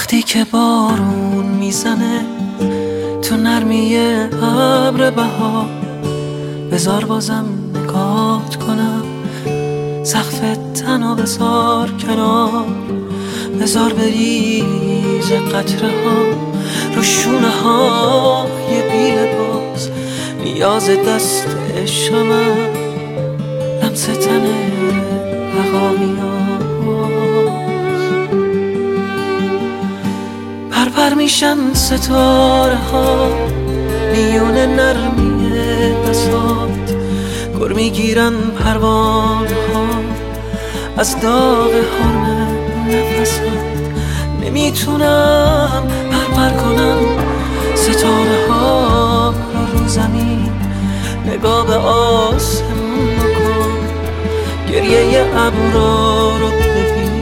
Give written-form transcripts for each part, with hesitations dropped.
وقتی که بارون میزنه تو نرمی ابر بهار، بذار بازم نگات کنم، سقف تنو بذار کنار، بذار بریز قطره ها رو شونه های بی لباس، نیاز دست شما لمس تن بقامیاست. پرپر میشن ستاره ها میون نرمی بساط، گر میگیرن پروانه ها از داغ حرم نفسات. نمیتونم پرپر کنم ستاره ها رو زمین، نگاه به آسمون بکن، گریه ابرا رو ببین.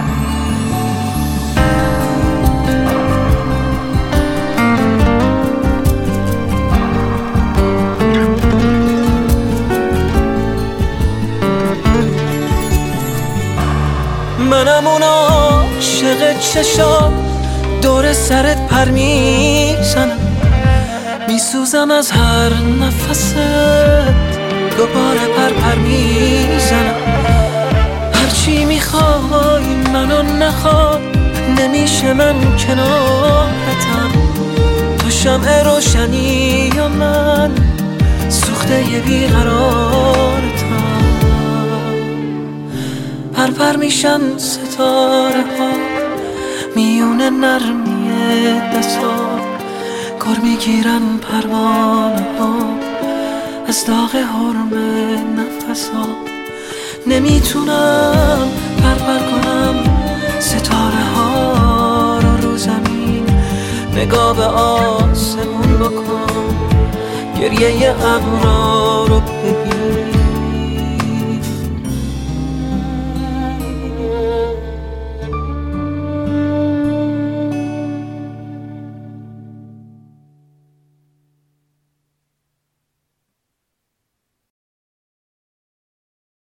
منم اون عاشق چشات دور سرت پر میزنم، میسوزم از هر نفست، دوباره پر میزنم. هرچی میخوای منو نخواد، نمیشه من کنارتم، تو شمع روشنی یا من سوخته ی بیقرارتم. پرپر میشن ستاره ها میون نرمی دستات، گر میگیرن پروانه ها از داغ حرم نفسات. نمیتونم پرپر کنم ستاره ها رو زمین، نگاه به آسمون بکن، گریه ابرا رو